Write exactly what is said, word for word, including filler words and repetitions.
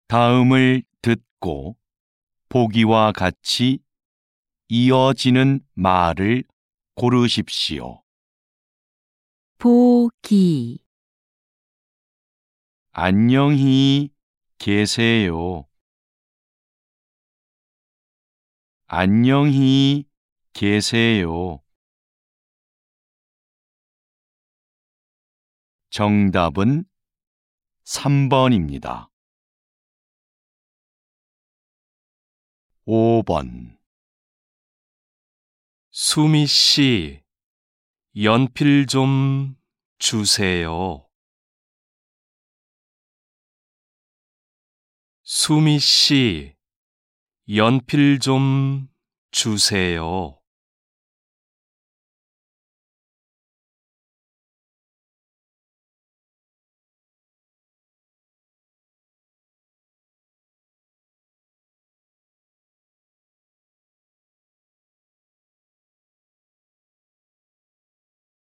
다음을 듣고 보기와 같이 이어지는 말을 고르십시오. 보기, 안녕히 계세요. 안녕히 계세요. 정답은 삼 번입니다. 오 번. 수미 씨, 연필 좀 주세요. 수미 씨, 연필 좀 주세요.